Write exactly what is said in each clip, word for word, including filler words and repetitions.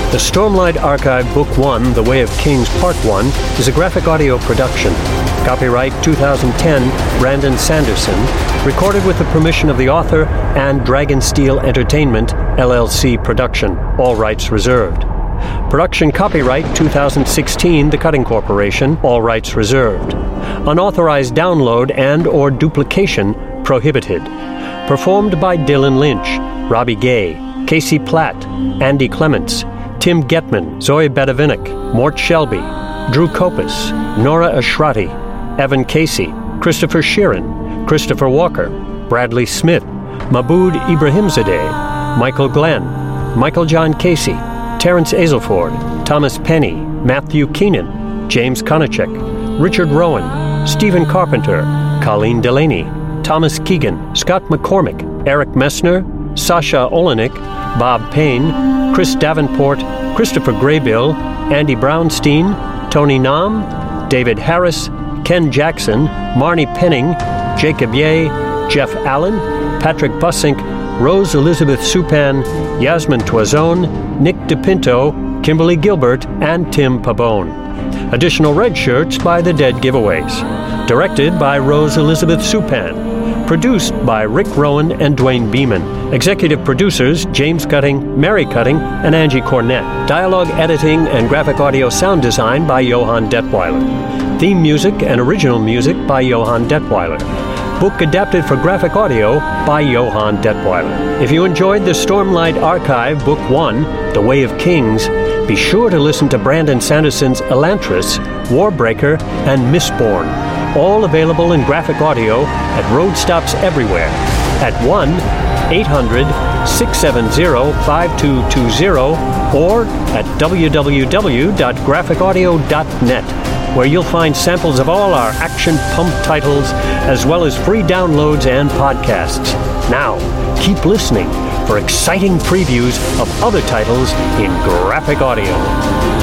The Stormlight Archive Book one, The Way of Kings Part one, is a graphic audio production. Copyright two thousand ten, Brandon Sanderson, recorded with the permission of the author and Dragonsteel Entertainment, L L C production, all rights reserved. Production copyright two thousand sixteen, The Cutting Corporation, all rights reserved. Unauthorized download and or duplication prohibited. Performed by Dylan Lynch, Robbie Gay, Casey Platt, Andy Clements, Tim Getman, Zoe Bedavinik, Mort Shelby, Drew Kopis, Nora Ashrati, Evan Casey, Christopher Sheeran, Christopher Walker, Bradley Smith, Maboud Ibrahimzadeh, Michael Glenn, Michael John Casey, Terrence Azelford, Thomas Penny, Matthew Keenan, James Konachek, Richard Rowan, Stephen Carpenter, Colleen Delaney, Thomas Keegan, Scott McCormick, Eric Messner, Sasha Olenek, Bob Payne, Chris Davenport, Christopher Graybill, Andy Brownstein, Tony Nam, David Harris, Ken Jackson, Marnie Penning, Jacob Ye, Jeff Allen, Patrick Bussink, Rose Elizabeth Supan, Yasmin Toison, Nick DePinto, Kimberly Gilbert, and Tim Pabone. Additional red shirts by The Dead Giveaways. Directed by Rose Elizabeth Supan. Produced by Rick Rowan and Dwayne Beeman. Executive producers James Cutting, Mary Cutting, and Angie Cornett. Dialogue editing and graphic audio sound design by Johann Detweiler. Theme music and original music by Johann Detweiler. Book adapted for graphic audio by Johann Detweiler. If you enjoyed the Stormlight Archive Book one, The Way of Kings, be sure to listen to Brandon Sanderson's Elantris, Warbreaker, and Mistborn. All available in graphic audio at road stops everywhere at one eight hundred six seven zero five two two zero or at w w w dot graphic audio dot net, where you'll find samples of all our action pump titles as well as free downloads and podcasts. Now, keep listening for exciting previews of other titles in graphic audio.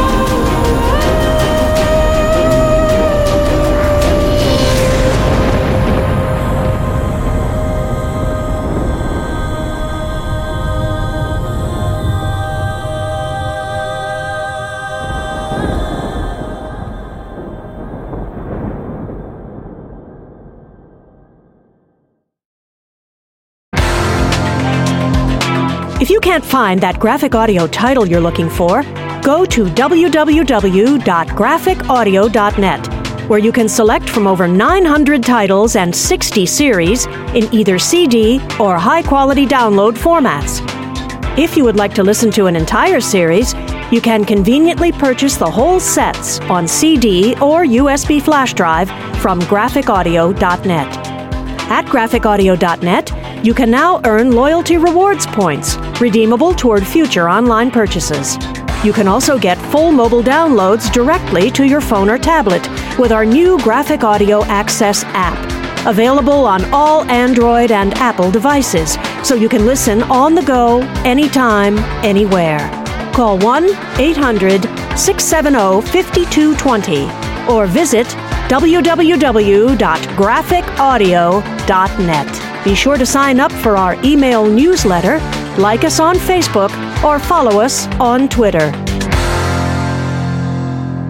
If you can't find that graphic audio title you're looking for, go to w w w dot graphic audio dot net, where you can select from over nine hundred titles and sixty series in either C D or high-quality download formats. If you would like to listen to an entire series, you can conveniently purchase the whole sets on C D or U S B flash drive from graphic audio dot net. At graphic audio dot net, you can now earn loyalty rewards points, redeemable toward future online purchases. You can also get full mobile downloads directly to your phone or tablet with our new Graphic Audio Access app, available on all Android and Apple devices, so you can listen on the go, anytime, anywhere. Call one eight hundred six seven zero five two two zero or visit w w w dot graphic audio dot net. Be sure to sign up for our email newsletter, like us on Facebook, or follow us on Twitter.